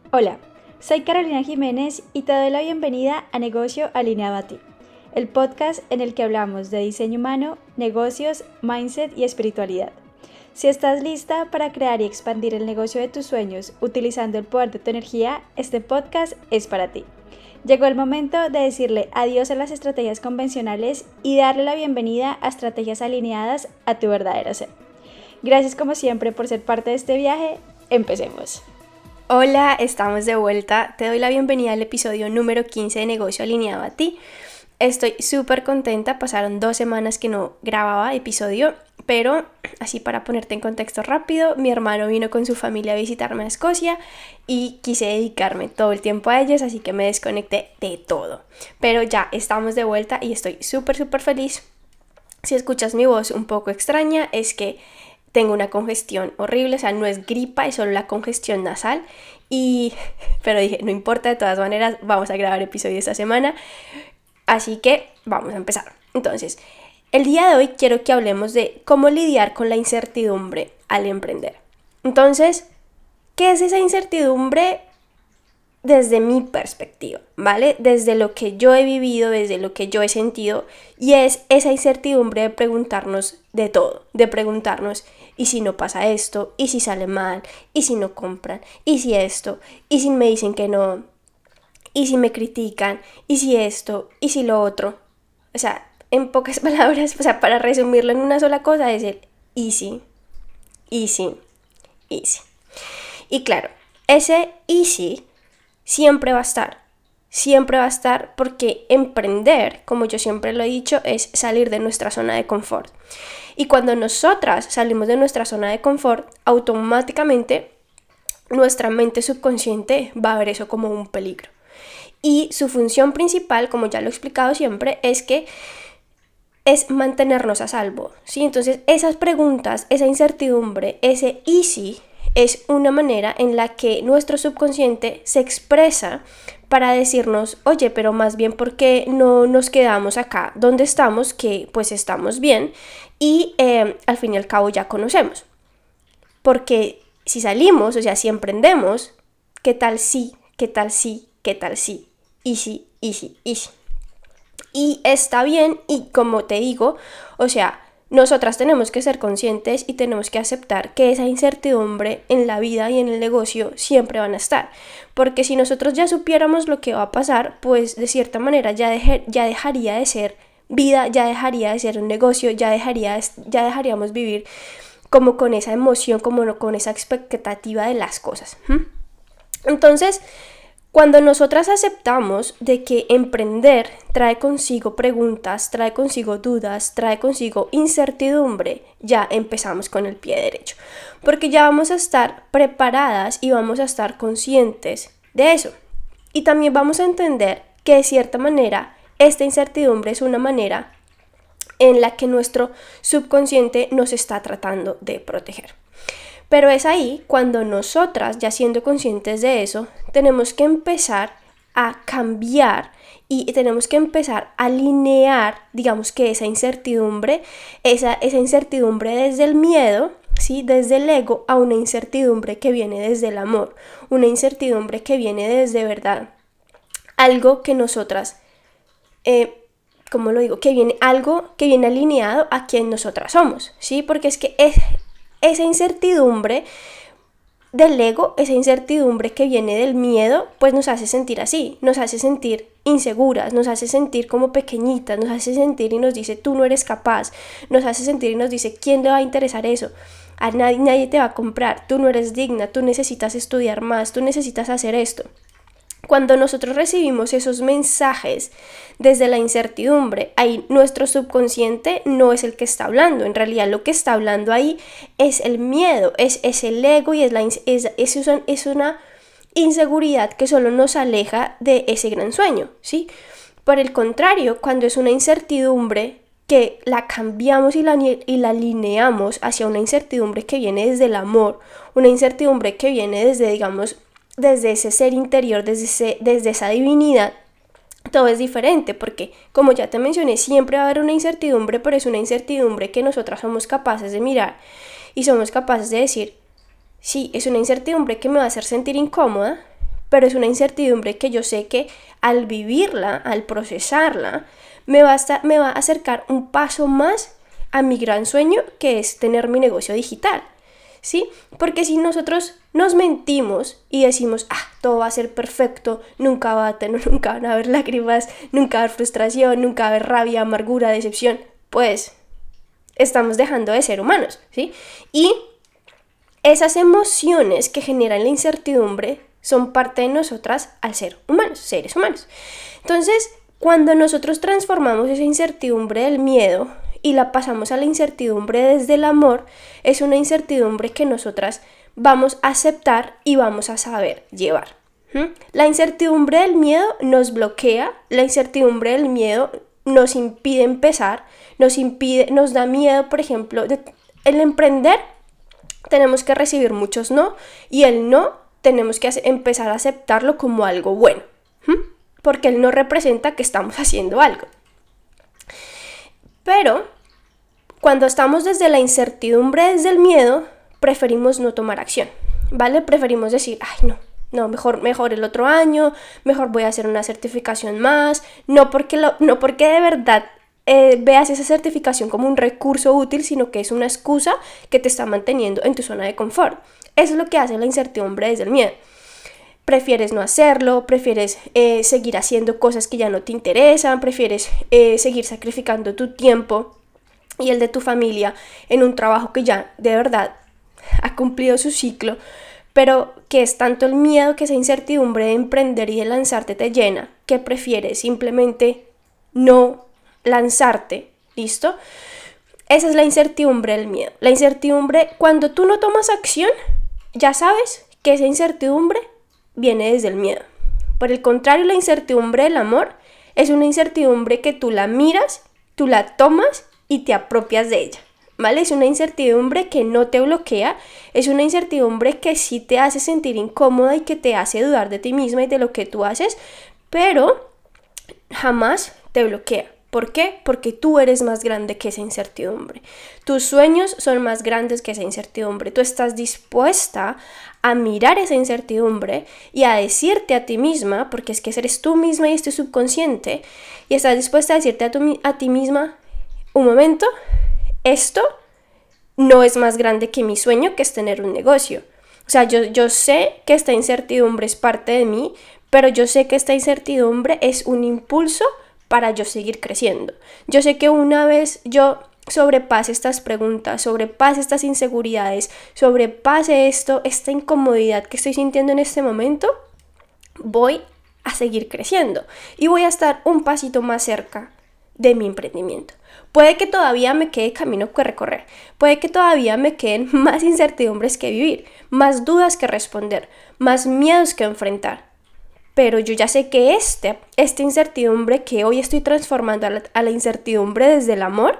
Hola, soy Carolina Jiménez y te doy la bienvenida a Negocio Alineado a ti, el podcast en el que hablamos de diseño humano, negocios, mindset y espiritualidad. Si estás lista para crear y expandir el negocio de tus sueños utilizando el poder de tu energía, este podcast es para ti. Llegó el momento de decirle adiós a las estrategias convencionales y darle la bienvenida a estrategias alineadas a tu verdadero ser. Gracias como siempre por ser parte de este viaje. Empecemos. Hola, estamos de vuelta. Te doy la bienvenida al episodio número 15 de Negocio Alineado a ti. Estoy súper contenta, pasaron 2 semanas que no grababa episodio, pero así para ponerte en contexto rápido, mi hermano vino con su familia a visitarme a Escocia y quise dedicarme todo el tiempo a ellos, así que me desconecté de todo. Pero ya estamos de vuelta y estoy súper feliz. Si escuchas mi voz un poco extraña, es que tengo una congestión horrible, o sea, no es gripa, es solo la congestión nasal. Pero dije, no importa, de todas maneras, vamos a grabar episodio esta semana. Así que vamos a empezar. Entonces, el día de hoy quiero que hablemos de cómo lidiar con la incertidumbre al emprender. Entonces, ¿qué es esa incertidumbre? Desde mi perspectiva, ¿vale? Desde lo que yo he vivido, desde lo que yo he sentido, y es esa incertidumbre de preguntarnos de todo, de preguntarnos, ¿y si no pasa esto? ¿Y si sale mal? ¿Y si no compran? ¿Y si esto? ¿Y si me dicen que no? ¿Y si me critican? ¿Y si esto? ¿Y si lo otro? O sea, en pocas palabras, o sea, para resumirlo en una sola cosa, es el y si, y si, y si. Y claro, ese y si siempre va a estar porque emprender, como yo siempre lo he dicho, es salir de nuestra zona de confort. Y cuando nosotras salimos de nuestra zona de confort, automáticamente nuestra mente subconsciente va a ver eso como un peligro. Y su función principal, como ya lo he explicado siempre, es mantenernos a salvo, ¿sí? Entonces esas preguntas, esa incertidumbre, ese y si, es una manera en la que nuestro subconsciente se expresa para decirnos, oye, pero más bien ¿por qué no nos quedamos acá donde estamos? Que pues estamos bien y al fin y al cabo ya conocemos. Porque si salimos, o sea, si emprendemos, ¿qué tal sí? ¿Qué tal sí? ¿Qué tal sí? Y sí, y sí, y sí. Y está bien y como te digo, o sea, nosotras tenemos que ser conscientes y tenemos que aceptar que esa incertidumbre en la vida y en el negocio siempre van a estar. Porque si nosotros ya supiéramos lo que va a pasar, pues de cierta manera ya dejaría de ser vida, ya dejaría de ser un negocio, ya dejaríamos vivir como con esa emoción, como con esa expectativa de las cosas. Entonces, cuando nosotras aceptamos de que emprender trae consigo preguntas, trae consigo dudas, trae consigo incertidumbre, ya empezamos con el pie derecho. Porque ya vamos a estar preparadas y vamos a estar conscientes de eso. Y también vamos a entender que de cierta manera esta incertidumbre es una manera en la que nuestro subconsciente nos está tratando de proteger. Pero es ahí cuando nosotras, ya siendo conscientes de eso, tenemos que empezar a cambiar y tenemos que empezar a alinear, digamos que esa incertidumbre desde el miedo, ¿sí? Desde el ego, a una incertidumbre que viene desde el amor, una incertidumbre que viene desde verdad, algo que nosotras, algo que viene alineado a quien nosotras somos, ¿sí? Porque es que esa incertidumbre del ego, esa incertidumbre que viene del miedo, pues nos hace sentir así, nos hace sentir inseguras, nos hace sentir como pequeñitas, nos hace sentir y nos dice tú no eres capaz, nos hace sentir y nos dice ¿quién le va a interesar eso? A nadie te va a comprar, tú no eres digna, tú necesitas estudiar más, tú necesitas hacer esto. Cuando nosotros recibimos esos mensajes desde la incertidumbre, ahí nuestro subconsciente no es el que está hablando. En realidad lo que está hablando ahí es el miedo, es el ego y es una inseguridad que solo nos aleja de ese gran sueño, ¿sí? Por el contrario, cuando es una incertidumbre que la cambiamos y la alineamos hacia una incertidumbre que viene desde el amor, una incertidumbre que viene desde, digamos, desde ese ser interior, desde esa divinidad, todo es diferente porque, como ya te mencioné, siempre va a haber una incertidumbre, pero es una incertidumbre que nosotras somos capaces de mirar y somos capaces de decir, sí, es una incertidumbre que me va a hacer sentir incómoda, pero es una incertidumbre que yo sé que al vivirla, al procesarla, me va a acercar un paso más a mi gran sueño, que es tener mi negocio digital, ¿sí? Porque si nosotros nos mentimos y decimos, todo va a ser perfecto, nunca van a haber lágrimas, nunca va a haber frustración, nunca va a haber rabia, amargura, decepción, pues estamos dejando de ser humanos, ¿sí? Y esas emociones que generan la incertidumbre son parte de nosotras al ser humanos, seres humanos. Entonces, cuando nosotros transformamos esa incertidumbre del miedo y la pasamos a la incertidumbre desde el amor, es una incertidumbre que nosotras vamos a aceptar y vamos a saber llevar. La incertidumbre del miedo nos bloquea, la incertidumbre del miedo nos impide empezar, nos da miedo, por ejemplo, el emprender. Tenemos que recibir muchos no, y el no tenemos que empezar a aceptarlo como algo bueno, porque el no representa que estamos haciendo algo. Pero cuando estamos desde la incertidumbre, desde el miedo, preferimos no tomar acción, ¿vale? Preferimos decir, no, mejor el otro año, mejor voy a hacer una certificación más, no porque de verdad veas esa certificación como un recurso útil, sino que es una excusa que te está manteniendo en tu zona de confort. Eso es lo que hace la incertidumbre desde el miedo. Prefieres no hacerlo, prefieres seguir haciendo cosas que ya no te interesan, prefieres seguir sacrificando tu tiempo y el de tu familia en un trabajo que ya de verdad ha cumplido su ciclo, pero que es tanto el miedo, que esa incertidumbre de emprender y de lanzarte te llena, que prefieres simplemente no lanzarte, ¿listo? Esa es la incertidumbre del miedo. La incertidumbre, cuando tú no tomas acción, ya sabes que esa incertidumbre viene desde el miedo. Por el contrario, la incertidumbre del amor es una incertidumbre que tú la miras, tú la tomas y te apropias de ella, ¿vale? Es una incertidumbre que no te bloquea, es una incertidumbre que sí te hace sentir incómoda y que te hace dudar de ti misma y de lo que tú haces, pero jamás te bloquea. ¿Por qué? Porque tú eres más grande que esa incertidumbre. Tus sueños son más grandes que esa incertidumbre. Tú estás dispuesta a mirar esa incertidumbre y a decirte a ti misma, porque es que eres tú misma y es tu subconsciente, y estás dispuesta a decirte a ti misma, un momento, esto no es más grande que mi sueño, que es tener un negocio. O sea, yo sé que esta incertidumbre es parte de mí, pero yo sé que esta incertidumbre es un impulso para yo seguir creciendo. Yo sé que una vez yo sobrepase estas preguntas, sobrepase estas inseguridades, sobrepase esta incomodidad que estoy sintiendo en este momento, voy a seguir creciendo y voy a estar un pasito más cerca de mi emprendimiento. Puede que todavía me quede camino que recorrer, puede que todavía me queden más incertidumbres que vivir, más dudas que responder, más miedos que enfrentar. Pero yo ya sé que esta incertidumbre que hoy estoy transformando a la incertidumbre desde el amor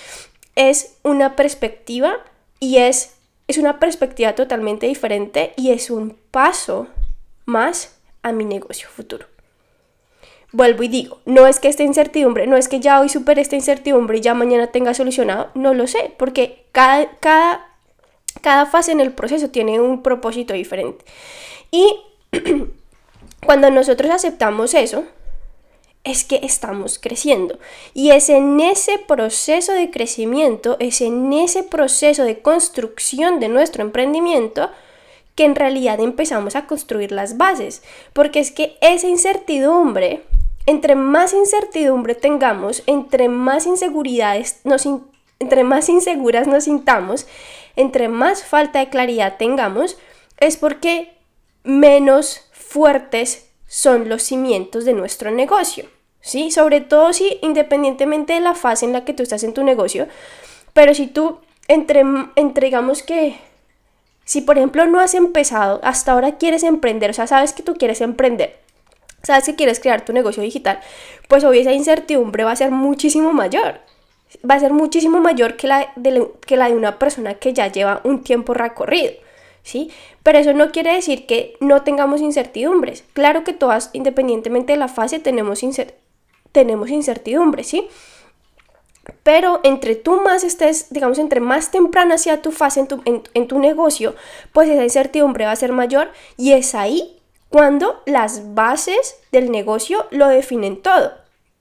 es una perspectiva, y es una perspectiva totalmente diferente, y es un paso más a mi negocio futuro. Vuelvo y digo, no es que esta incertidumbre, no es que ya hoy supere esta incertidumbre y ya mañana tenga solucionado, no lo sé, porque cada fase en el proceso tiene un propósito diferente. Y cuando nosotros aceptamos eso, es que estamos creciendo. Y es en ese proceso de crecimiento, es en ese proceso de construcción de nuestro emprendimiento que en realidad empezamos a construir las bases. Porque es que esa incertidumbre, entre más incertidumbre tengamos, entre más inseguras nos sintamos, entre más falta de claridad tengamos, es porque menos fuertes son los cimientos de nuestro negocio, ¿sí? Sobre todo si, independientemente de la fase en la que tú estás en tu negocio, pero si tú, digamos que, si por ejemplo no has empezado, hasta ahora quieres emprender, o sea, sabes que tú quieres emprender, sabes que quieres crear tu negocio digital, pues hoy esa incertidumbre va a ser muchísimo mayor. Va a ser muchísimo mayor que la de una persona que ya lleva un tiempo recorrido, ¿sí? Pero eso no quiere decir que no tengamos incertidumbres. Claro que todas, independientemente de la fase, tenemos incertidumbres, ¿sí? Pero entre tú más estés, digamos, entre más temprana sea tu fase en tu negocio, pues esa incertidumbre va a ser mayor, y es ahí cuando las bases del negocio lo definen todo.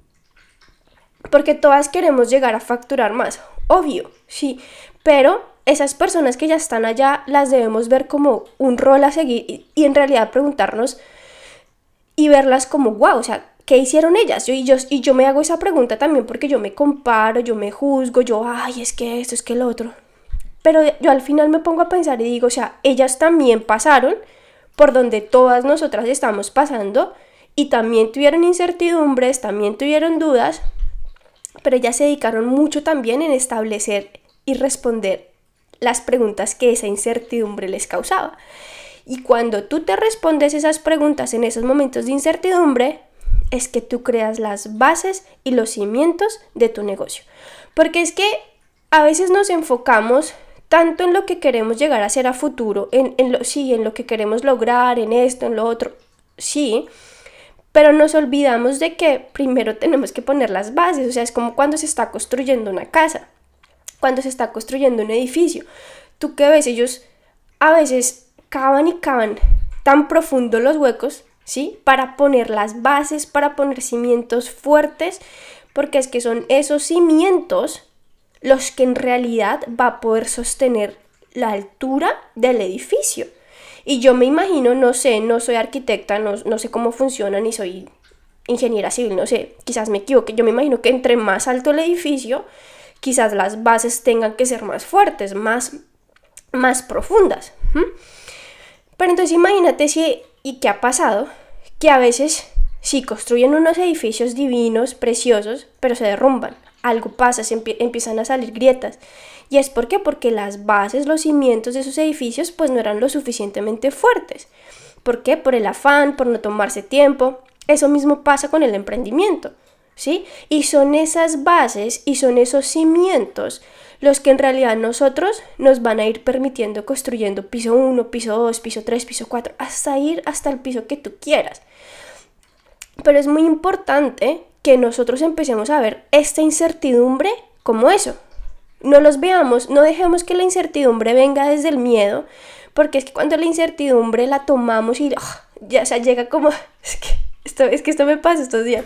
Porque todas queremos llegar a facturar más, obvio, sí, pero esas personas que ya están allá las debemos ver como un rol a seguir y en realidad preguntarnos y verlas como, wow, o sea, ¿qué hicieron ellas? Yo me hago esa pregunta también porque yo me comparo, yo me juzgo, ay, es que esto, es que lo otro. Pero yo al final me pongo a pensar y digo, o sea, ellas también pasaron por donde todas nosotras estamos pasando y también tuvieron incertidumbres, también tuvieron dudas, pero ellas se dedicaron mucho también en establecer y responder las preguntas que esa incertidumbre les causaba. Y cuando tú te respondes esas preguntas en esos momentos de incertidumbre, es que tú creas las bases y los cimientos de tu negocio. Porque es que a veces nos enfocamos tanto en lo que queremos llegar a ser a futuro, en lo que queremos lograr, en esto, en lo otro, sí, pero nos olvidamos de que primero tenemos que poner las bases. O sea, es como cuando se está construyendo una casa, cuando se está construyendo un edificio. Tú que ves, ellos a veces cavan y cavan tan profundo los huecos, ¿sí? Para poner las bases, para poner cimientos fuertes, porque es que son esos cimientos los que en realidad va a poder sostener la altura del edificio. Y yo me imagino, no sé, no soy arquitecta, no sé cómo funciona, ni soy ingeniera civil, no sé, quizás me equivoque. Yo me imagino que entre más alto el edificio, quizás las bases tengan que ser más fuertes, más profundas. Pero entonces imagínate ¿y qué ha pasado? Que a veces sí construyen unos edificios divinos, preciosos, pero se derrumban. Algo pasa, empiezan a salir grietas. ¿Y es por qué? Porque las bases, los cimientos de esos edificios pues no eran lo suficientemente fuertes. ¿Por qué? Por el afán, por no tomarse tiempo. Eso mismo pasa con el emprendimiento, ¿sí? Y son esas bases y son esos cimientos los que en realidad nosotros nos van a ir permitiendo construyendo piso 1, piso 2, piso 3, piso 4, hasta ir hasta el piso que tú quieras. Pero es muy importante que nosotros empecemos a ver esta incertidumbre como eso. No los veamos, no dejemos que la incertidumbre venga desde el miedo, porque es que cuando la incertidumbre la tomamos y ya, o sea, llega como, es que esto me pasa estos días.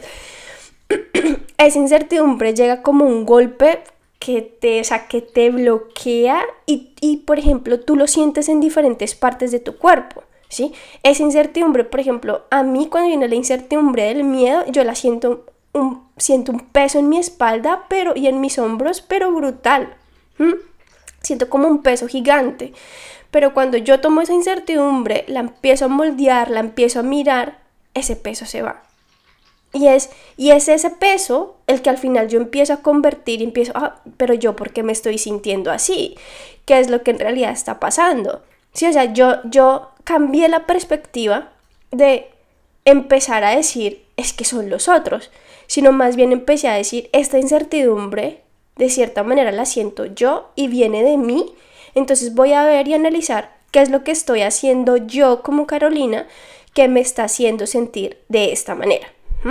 Esa incertidumbre llega como un golpe que te bloquea y, por ejemplo, tú lo sientes en diferentes partes de tu cuerpo, ¿sí? Esa incertidumbre, por ejemplo, a mí cuando viene la incertidumbre del miedo, yo la siento un peso en mi espalda y en mis hombros, pero brutal. Siento como un peso gigante. Pero cuando yo tomo esa incertidumbre, la empiezo a moldear, la empiezo a mirar, ese peso se va. Y es ese peso el que al final yo empiezo a convertir y pero yo ¿por qué me estoy sintiendo así? ¿Qué es lo que en realidad está pasando? Sí, o sea, yo cambié la perspectiva de empezar a decir, es que son los otros, sino más bien empecé a decir, esta incertidumbre de cierta manera la siento yo y viene de mí, entonces voy a ver y analizar qué es lo que estoy haciendo yo como Carolina que me está haciendo sentir de esta manera.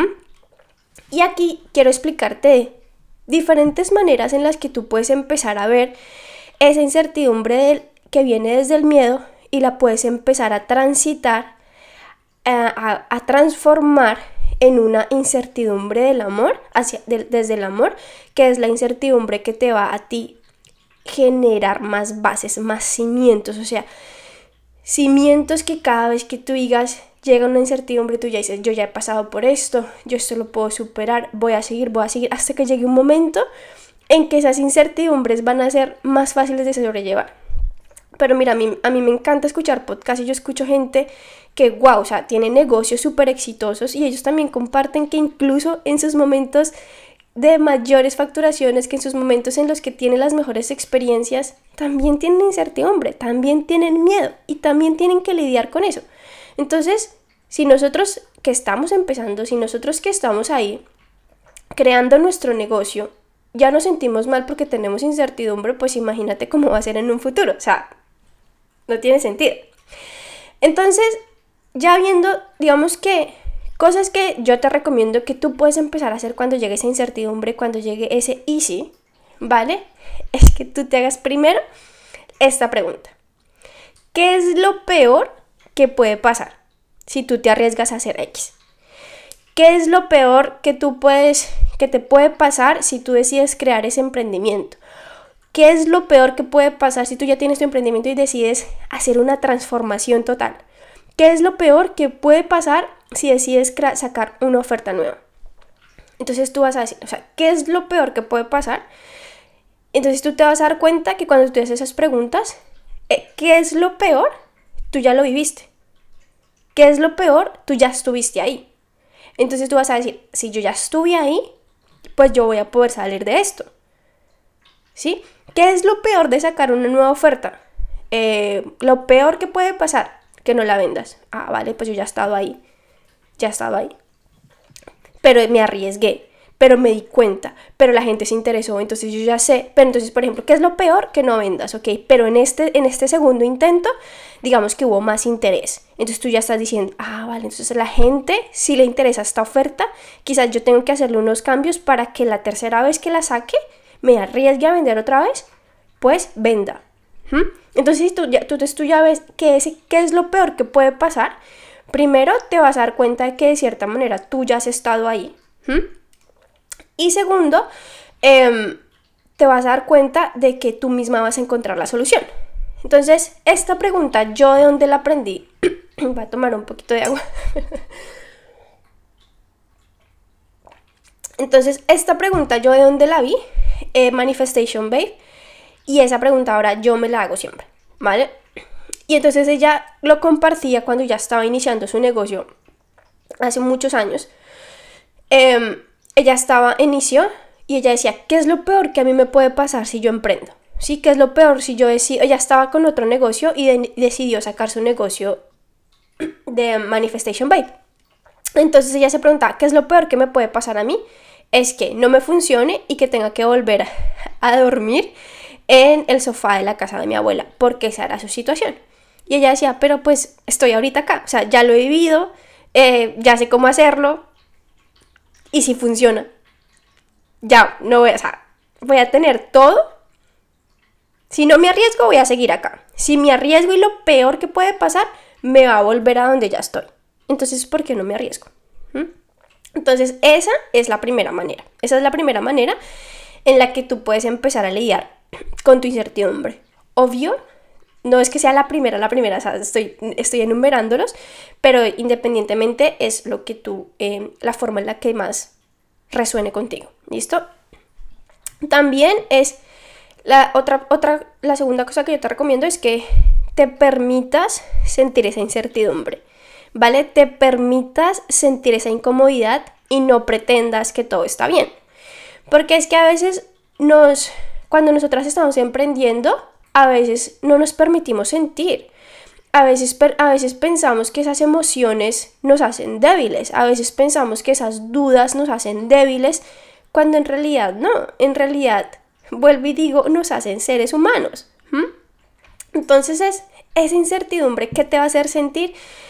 Y aquí quiero explicarte diferentes maneras en las que tú puedes empezar a ver esa incertidumbre que viene desde el miedo y la puedes empezar a transitar, a transformar en una incertidumbre del amor, desde el amor, que es la incertidumbre que te va a ti generar más bases, más cimientos, o sea, cimientos que cada vez que tú digas, llega una incertidumbre, tú ya dices, yo ya he pasado por esto, yo esto lo puedo superar, voy a seguir, hasta que llegue un momento en que esas incertidumbres van a ser más fáciles de sobrellevar. Pero mira, a mí me encanta escuchar podcasts y yo escucho gente que, wow, o sea, tiene negocios súper exitosos y ellos también comparten que incluso en sus momentos de mayores facturaciones, que en sus momentos en los que tienen las mejores experiencias, también tienen incertidumbre, también tienen miedo y también tienen que lidiar con eso. Entonces, si nosotros que estamos empezando, si nosotros que estamos ahí creando nuestro negocio, ya nos sentimos mal porque tenemos incertidumbre, pues imagínate cómo va a ser en un futuro. O sea, no tiene sentido. Entonces, ya viendo, digamos que cosas que yo te recomiendo que tú puedes empezar a hacer cuando llegue esa incertidumbre, cuando llegue ese easy, ¿vale? Es que tú te hagas primero esta pregunta. ¿Qué es lo peor que puede pasar? si tú te arriesgas a hacer X? ¿Qué es lo peor que te puede pasar si tú decides crear ese emprendimiento? ¿Qué es lo peor que puede pasar si tú ya tienes tu emprendimiento y decides hacer una transformación total? ¿Qué es lo peor que puede pasar si decides sacar una oferta nueva? Entonces tú vas a decir, o sea, ¿qué es lo peor que puede pasar? Entonces tú te vas a dar cuenta que cuando tú haces esas preguntas, ¿qué es lo peor? Tú ya lo viviste. ¿Qué es lo peor? Tú ya estuviste ahí. Entonces tú vas a decir, si yo ya estuve ahí, pues yo voy a poder salir de esto. ¿Sí? ¿Qué es lo peor de sacar una nueva oferta? Lo peor que puede pasar, que no la vendas. Ah, vale, pues yo ya he estado ahí. Pero me arriesgué, pero me di cuenta, pero la gente se interesó, entonces yo ya sé. Pero entonces, por ejemplo, ¿qué es lo peor? Que no vendas, ¿ok? Pero en este segundo intento, digamos que hubo más interés. Entonces tú ya estás diciendo, ah, vale, entonces a la gente sí le interesa esta oferta, quizás yo tengo que hacerle unos cambios para que la tercera vez que la saque, me arriesgue a vender otra vez, pues venda. Entonces tú ya ves qué es lo peor que puede pasar. Primero te vas a dar cuenta de que de cierta manera tú ya has estado ahí. Y segundo, te vas a dar cuenta de que tú misma vas a encontrar la solución. Entonces, esta pregunta, ¿yo de dónde la aprendí? Voy a tomar un poquito de agua. Entonces, esta pregunta, ¿yo de dónde la vi? Manifestation Babe. Y esa pregunta ahora yo me la hago siempre, ¿vale? Y entonces ella lo compartía cuando ya estaba iniciando su negocio hace muchos años. Ella inició y ella decía, ¿qué es lo peor que a mí me puede pasar si yo emprendo? ¿Sí? ¿Qué es lo peor si yo decido? Ella estaba con otro negocio y decidió sacar su negocio de Manifestation Babe. Entonces ella se preguntaba, ¿qué es lo peor que me puede pasar a mí? Es que no me funcione y que tenga que volver a dormir en el sofá de la casa de mi abuela, porque esa era su situación. Y ella decía, pero pues estoy ahorita acá, o sea, ya lo he vivido, ya sé cómo hacerlo, y si funciona, ya no voy voy a tener todo. Si no me arriesgo, voy a seguir acá. Si me arriesgo y lo peor que puede pasar, me va a volver a donde ya estoy. Entonces, ¿por qué no me arriesgo? Entonces, esa es la primera manera. Esa es la primera manera en la que tú puedes empezar a lidiar con tu incertidumbre. Obvio, no es que sea la primera, o sea, estoy enumerándolos, pero independientemente es lo que la forma en la que más resuene contigo. ¿Listo? También es la segunda cosa que yo te recomiendo es que te permitas sentir esa incertidumbre, ¿vale? Te permitas sentir esa incomodidad y no pretendas que todo está bien. Porque es que a veces cuando nosotras estamos emprendiendo, a veces no nos permitimos sentir. A veces pensamos que esas emociones nos hacen débiles. A veces pensamos que esas dudas nos hacen débiles, cuando en realidad no. En realidad, vuelvo y digo, nos hacen seres humanos. Entonces es esa incertidumbre que te va a hacer sentir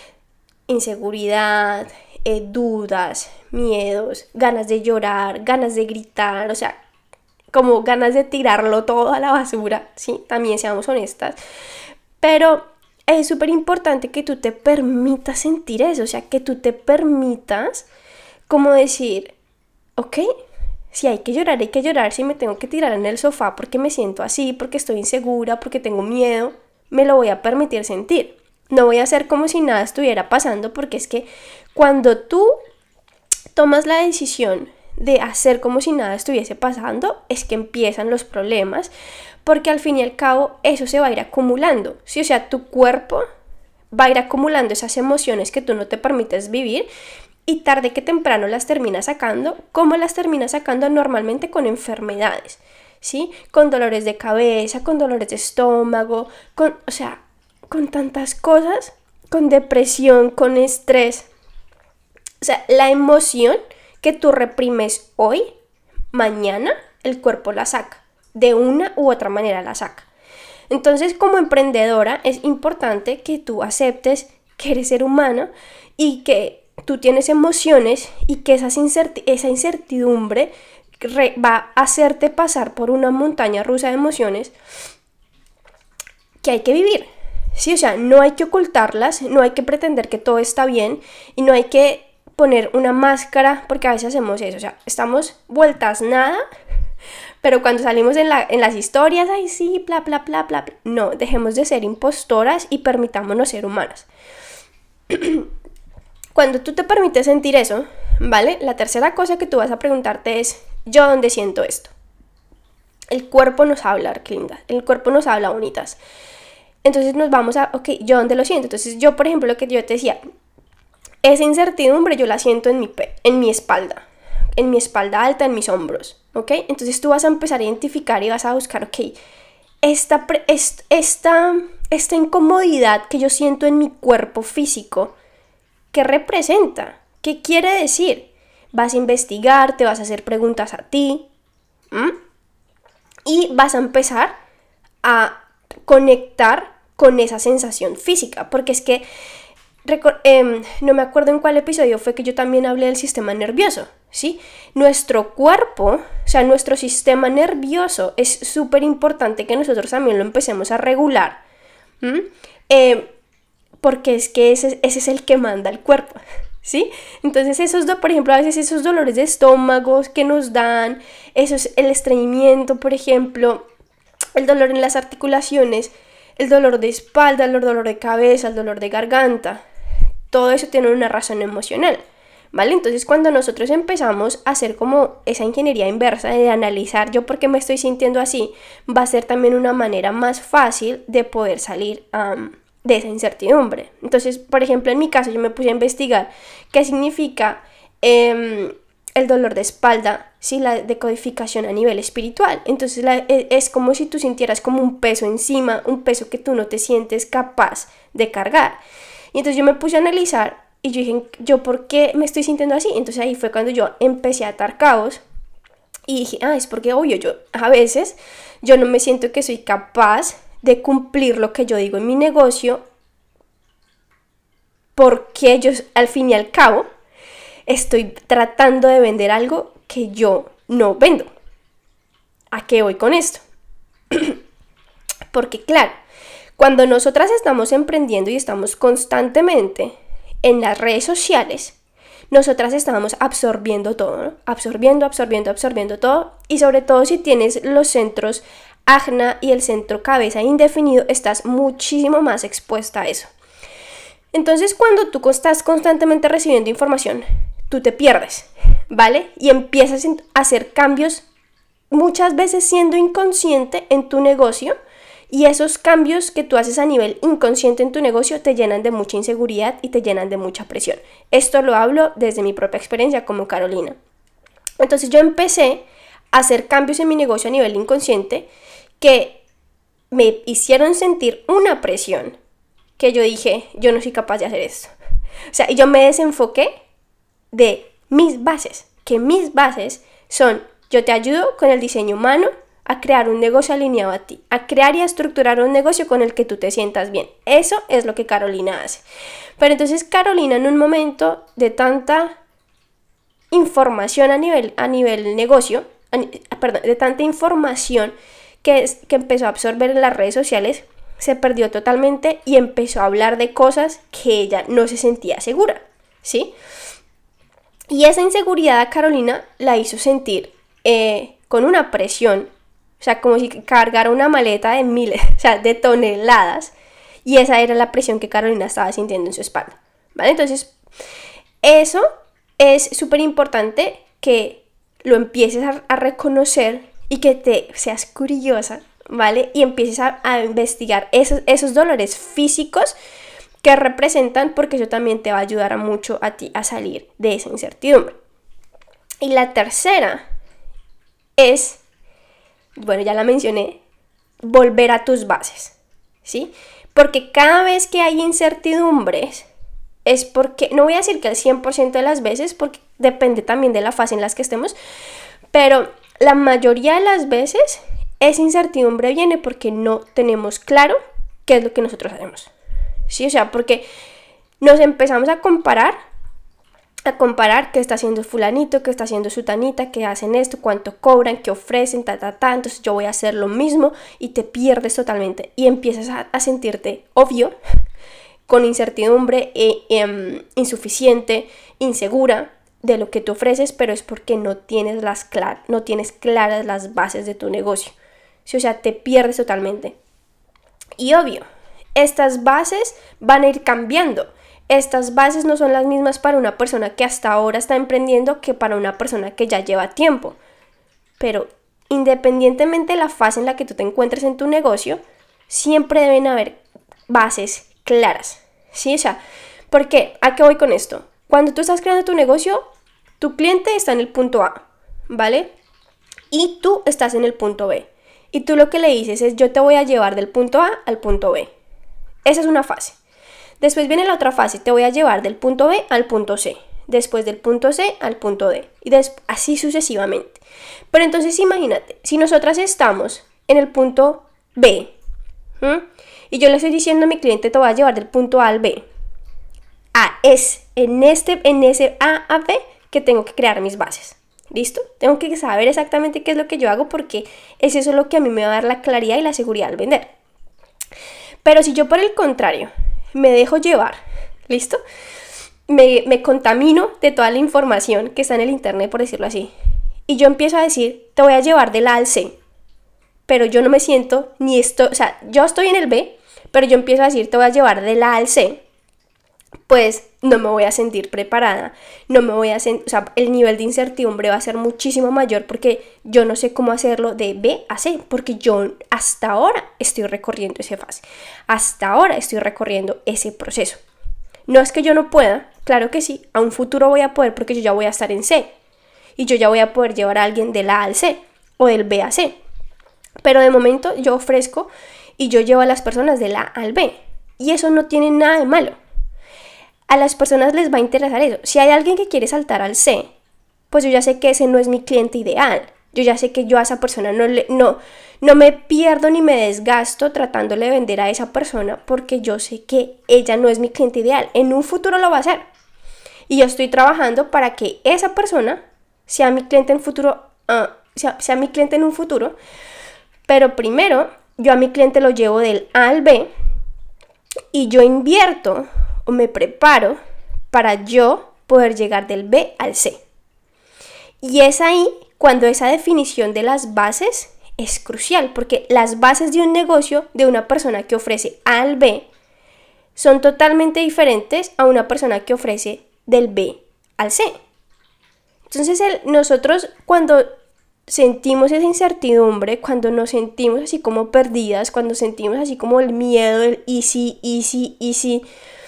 inseguridad, dudas, miedos, ganas de llorar, ganas de gritar, o sea, como ganas de tirarlo todo a la basura, ¿sí? También seamos honestas. Pero es súper importante que tú te permitas sentir eso, o sea, que tú te permitas como decir, ok, si hay que llorar, si me tengo que tirar en el sofá porque me siento así, porque estoy insegura, porque tengo miedo, me lo voy a permitir sentir. No voy a hacer como si nada estuviera pasando, porque es que cuando tú tomas la decisión de hacer como si nada estuviese pasando, es que empiezan los problemas, porque al fin y al cabo eso se va a ir acumulando, ¿sí? O sea, tu cuerpo va a ir acumulando esas emociones que tú no te permites vivir y tarde que temprano las terminas sacando. ¿Cómo las terminas sacando? Normalmente con enfermedades, ¿sí? Con dolores de cabeza, con dolores de estómago, con tantas cosas, con depresión, con estrés. O sea, la emoción que tú reprimes hoy, mañana el cuerpo la saca, de una u otra manera la saca. Entonces, como emprendedora es importante que tú aceptes que eres ser humano y que tú tienes emociones y que esa incertidumbre va a hacerte pasar por una montaña rusa de emociones que hay que vivir, Sí, o sea, no hay que ocultarlas, no hay que pretender que todo está bien y no hay que poner una máscara, porque a veces hacemos eso, o sea, estamos vueltas nada, pero cuando salimos en las historias, ay sí, bla, bla, bla, bla, bla, no, dejemos de ser impostoras y permitámonos ser humanas. Cuando tú te permites sentir eso, ¿vale? La tercera cosa que tú vas a preguntarte es, ¿yo dónde siento esto? El cuerpo nos habla, Arclinda, el cuerpo nos habla, bonitas. Entonces nos vamos a, ok, ¿yo dónde lo siento? Entonces yo, por ejemplo, lo que yo te decía, esa incertidumbre yo la siento en mi espalda alta, en mis hombros, ¿ok? Entonces tú vas a empezar a identificar y vas a buscar, ok, esta incomodidad que yo siento en mi cuerpo físico, ¿qué representa? ¿Qué quiere decir? Vas a investigar, te vas a hacer preguntas a ti, y vas a empezar a conectar con esa sensación física, porque es que no me acuerdo en cuál episodio fue que yo también hablé del sistema nervioso, ¿sí? Nuestro cuerpo, o sea, nuestro sistema nervioso es súper importante que nosotros también lo empecemos a regular, porque es que ese es el que manda el cuerpo, ¿sí? Entonces por ejemplo, a veces esos dolores de estómago que nos dan, el estreñimiento, por ejemplo, el dolor en las articulaciones, el dolor de espalda, el dolor de cabeza, el dolor de garganta, todo eso tiene una razón emocional, ¿vale? Entonces cuando nosotros empezamos a hacer como esa ingeniería inversa de analizar yo por qué me estoy sintiendo así, va a ser también una manera más fácil de poder salir de esa incertidumbre. Entonces, por ejemplo, en mi caso yo me puse a investigar qué significa el dolor de espalda, ¿sí? La decodificación a nivel espiritual. Entonces es como si tú sintieras como un peso encima, un peso que tú no te sientes capaz de cargar. Y entonces yo me puse a analizar y yo dije, ¿yo por qué me estoy sintiendo así? Entonces ahí fue cuando yo empecé a atar cabos y dije, es porque obvio, yo a veces yo no me siento que soy capaz de cumplir lo que yo digo en mi negocio, porque yo al fin y al cabo estoy tratando de vender algo que yo no vendo. ¿A qué voy con esto? Porque claro, cuando nosotras estamos emprendiendo y estamos constantemente en las redes sociales, nosotras estamos absorbiendo todo, ¿no? Absorbiendo todo, y sobre todo si tienes los centros ajna y el centro cabeza indefinido, estás muchísimo más expuesta a eso. Entonces cuando tú estás constantemente recibiendo información, tú te pierdes, ¿vale? Y empiezas a hacer cambios, muchas veces siendo inconsciente en tu negocio, y esos cambios que tú haces a nivel inconsciente en tu negocio te llenan de mucha inseguridad y te llenan de mucha presión. Esto lo hablo desde mi propia experiencia como Carolina. Entonces yo empecé a hacer cambios en mi negocio a nivel inconsciente que me hicieron sentir una presión que yo dije, yo no soy capaz de hacer esto. O sea, yo me desenfoqué de mis bases, que mis bases son, yo te ayudo con el diseño humano a crear un negocio alineado a ti, a crear y a estructurar un negocio con el que tú te sientas bien. Eso es lo que Carolina hace. Pero entonces Carolina, en un momento de tanta información a nivel negocio, de tanta información que empezó a absorber en las redes sociales, se perdió totalmente y empezó a hablar de cosas que ella no se sentía segura, ¿sí? Y esa inseguridad a Carolina la hizo sentir con una presión, o sea, como si cargara una maleta de miles, o sea, de toneladas, y esa era la presión que Carolina estaba sintiendo en su espalda, ¿vale? Entonces, eso es súper importante que lo empieces a reconocer y que te seas curiosa, ¿vale? Y empieces a investigar esos dolores físicos que representan, porque eso también te va a ayudar mucho a ti a salir de esa incertidumbre. Y la tercera es, bueno, ya la mencioné, volver a tus bases, ¿sí? Porque cada vez que hay incertidumbres es porque, no voy a decir que el 100% de las veces, porque depende también de la fase en la que estemos, pero la mayoría de las veces esa incertidumbre viene porque no tenemos claro qué es lo que nosotros hacemos, ¿sí? O sea, porque nos empezamos a comparar a comparar qué está haciendo fulanito, qué está haciendo sutanita, qué hacen esto, cuánto cobran, qué ofrecen, entonces yo voy a hacer lo mismo y te pierdes totalmente y empiezas a sentirte obvio, con incertidumbre, insuficiente, insegura de lo que tú ofreces, pero es porque no tienes claras las bases de tu negocio. ¿Sí? O sea, te pierdes totalmente. Y obvio, estas bases van a ir cambiando. Estas bases no son las mismas para una persona que hasta ahora está emprendiendo que para una persona que ya lleva tiempo. Pero independientemente de la fase en la que tú te encuentres en tu negocio, siempre deben haber bases claras. ¿Sí? O sea, ¿por qué? ¿A qué voy con esto? Cuando tú estás creando tu negocio, tu cliente está en el punto A, ¿vale? Y tú estás en el punto B. Y tú lo que le dices es, yo te voy a llevar del punto A al punto B. Esa es una fase. Después viene la otra fase, te voy a llevar del punto B al punto C. Después del punto C al punto D. Y así sucesivamente. Pero entonces imagínate, si nosotras estamos en el punto B, y yo le estoy diciendo a mi cliente, te voy a llevar del punto A al B. Es en ese A a B que tengo que crear mis bases. ¿Listo? Tengo que saber exactamente qué es lo que yo hago porque es eso lo que a mí me va a dar la claridad y la seguridad al vender. Pero si yo por el contrario me dejo llevar, ¿listo? Me contamino de toda la información que está en el internet, por decirlo así. Y yo empiezo a decir, te voy a llevar del A al C. Pero yo no me siento ni esto, o sea, yo estoy en el B, pero yo empiezo a decir, te voy a llevar del A al C. Pues no me voy a sentir preparada, o sea, el nivel de incertidumbre va a ser muchísimo mayor porque yo no sé cómo hacerlo de B a C, porque yo hasta ahora estoy recorriendo esa fase, hasta ahora estoy recorriendo ese proceso. No es que yo no pueda, claro que sí, a un futuro voy a poder porque yo ya voy a estar en C y yo ya voy a poder llevar a alguien del A al C o del B a C, pero de momento yo ofrezco y yo llevo a las personas del A al B y eso no tiene nada de malo. A las personas les va a interesar eso. Si hay alguien que quiere saltar al C, pues yo ya sé que ese no es mi cliente ideal. Yo ya sé que yo a esa persona no me pierdo ni me desgasto tratándole de vender a esa persona porque yo sé que ella no es mi cliente ideal. En un futuro lo va a hacer. Y yo estoy trabajando para que esa persona sea mi cliente en futuro, sea mi cliente en un futuro. Pero primero, yo a mi cliente lo llevo del A al B y yo invierto o me preparo para yo poder llegar del B al C. Y es ahí cuando esa definición de las bases es crucial, porque las bases de un negocio de una persona que ofrece A al B son totalmente diferentes a una persona que ofrece del B al C. Entonces nosotros cuando sentimos esa incertidumbre, cuando nos sentimos así como perdidas, cuando sentimos así como el miedo, el easy,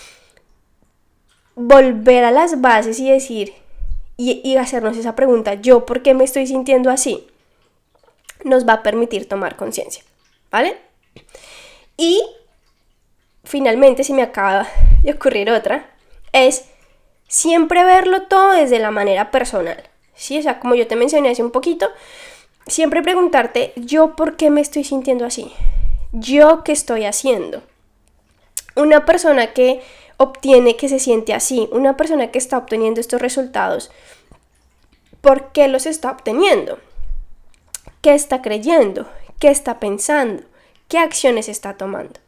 volver a las bases y decir y hacernos esa pregunta, ¿yo por qué me estoy sintiendo así? Nos va a permitir tomar conciencia, ¿vale? Y finalmente, si me acaba de ocurrir otra, es siempre verlo todo desde la manera personal, ¿sí? O sea, como yo te mencioné hace un poquito, siempre preguntarte, ¿yo por qué me estoy sintiendo así? ¿Yo qué estoy haciendo? Una persona que se siente así, una persona que está obteniendo estos resultados, ¿por qué los está obteniendo? ¿Qué está creyendo? ¿Qué está pensando? ¿Qué acciones está tomando?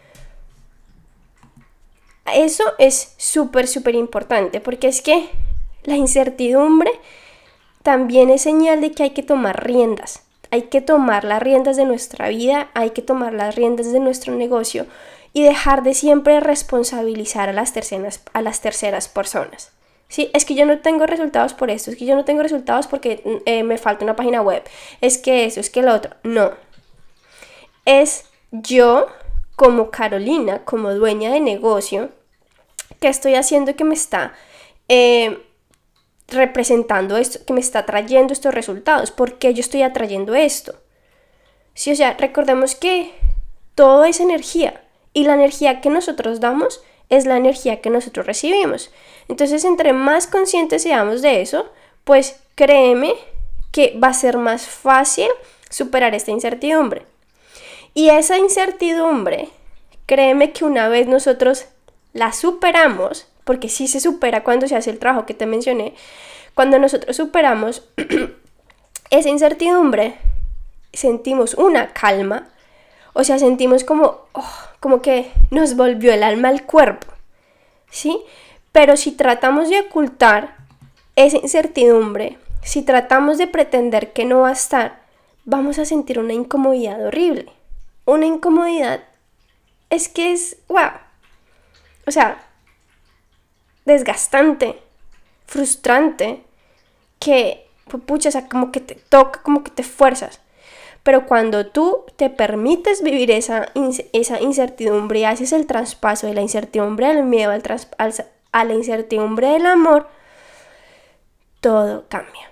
Eso es súper importante porque es que la incertidumbre también es señal de que hay que tomar riendas. Hay que tomar las riendas de nuestra vida, hay que tomar las riendas de nuestro negocio y dejar de siempre responsabilizar a las terceras personas. Sí, es que yo no tengo resultados por esto, es que yo no tengo resultados porque me falta una página web, es que eso, es que lo otro. No. Es yo, como Carolina, como dueña de negocio, que estoy haciendo que me está representando esto, que me está trayendo estos resultados. ¿Por qué yo estoy atrayendo esto? Sí, o sea, recordemos que todo es energía. Y la energía que nosotros damos es la energía que nosotros recibimos. Entonces, entre más conscientes seamos de eso, pues créeme que va a ser más fácil superar esta incertidumbre. Y esa incertidumbre, créeme que una vez nosotros la superamos, porque sí se supera cuando se hace el trabajo que te mencioné. Cuando nosotros superamos esa incertidumbre, sentimos una calma, o sea, sentimos como que nos volvió el alma al cuerpo, ¿sí? Pero si tratamos de ocultar esa incertidumbre, si tratamos de pretender que no va a estar, vamos a sentir una incomodidad horrible. Una incomodidad wow. O sea, desgastante, frustrante, que, pucha, o sea, como que te toca, como que te fuerzas. Pero cuando tú te permites vivir esa incertidumbre y haces el traspaso de la incertidumbre del miedo a la incertidumbre del amor, todo cambia.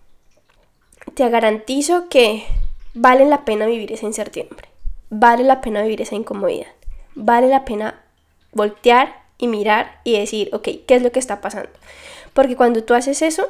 Te garantizo que vale la pena vivir esa incertidumbre, vale la pena vivir esa incomodidad, vale la pena voltear y mirar y decir, ok, ¿qué es lo que está pasando? Porque cuando tú haces eso,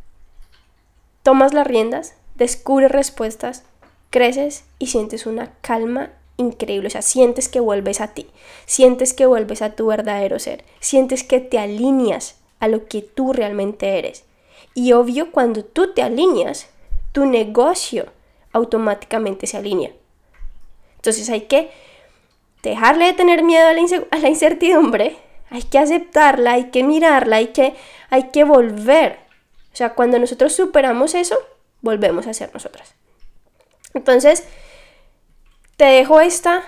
tomas las riendas, descubres respuestas, creces y sientes una calma increíble. O sea, sientes que vuelves a ti, sientes que vuelves a tu verdadero ser, sientes que te alineas a lo que tú realmente eres. Y obvio, cuando tú te alineas, tu negocio automáticamente se alinea. Entonces hay que dejarle de tener miedo a la incertidumbre, hay que aceptarla, hay que mirarla, hay que volver. O sea, cuando nosotros superamos eso, volvemos a ser nosotras. Entonces, te dejo esta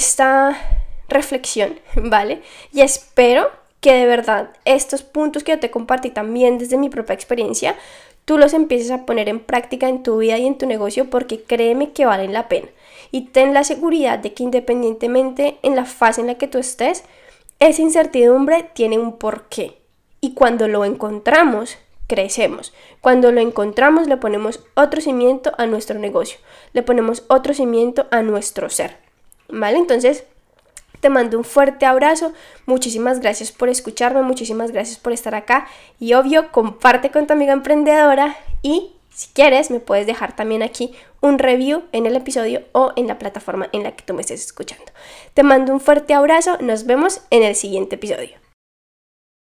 reflexión, ¿vale? Y espero que de verdad estos puntos que yo te compartí también desde mi propia experiencia, tú los empieces a poner en práctica en tu vida y en tu negocio, porque créeme que valen la pena. Y ten la seguridad de que independientemente en la fase en la que tú estés, esa incertidumbre tiene un porqué. Y cuando lo encontramos, crecemos. Cuando lo encontramos, le ponemos otro cimiento a nuestro negocio. Le ponemos otro cimiento a nuestro ser. ¿Vale? Entonces, te mando un fuerte abrazo. Muchísimas gracias por escucharme. Muchísimas gracias por estar acá. Y obvio, comparte con tu amiga emprendedora. Y si quieres, me puedes dejar también aquí un review en el episodio o en la plataforma en la que tú me estés escuchando. Te mando un fuerte abrazo. Nos vemos en el siguiente episodio.